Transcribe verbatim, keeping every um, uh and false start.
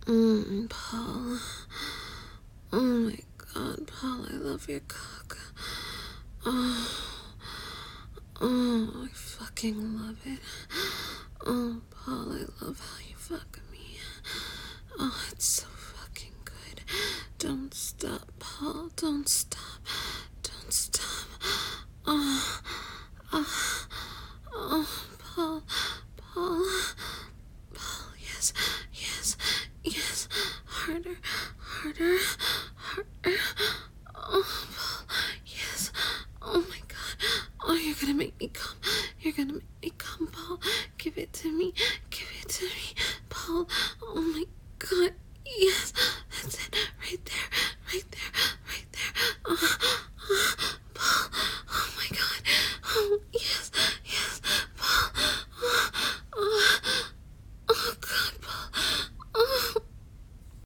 Mm, Paul. Oh my god, Paul, I love your cock. Oh, oh, I fucking love it. Oh, Paul, I love how you fuck me. Oh, it's so fucking good. Don't stop, Paul. Don't stop. Don't stop. Oh, oh, oh, Paul, Paul, Paul, yes, yes, yes, harder, harder, harder. Oh, Paul, yes. Oh my god. Oh, you're gonna make me come. You're gonna make me come, Paul. Give it to me. Give it to me, Paul. Oh my god.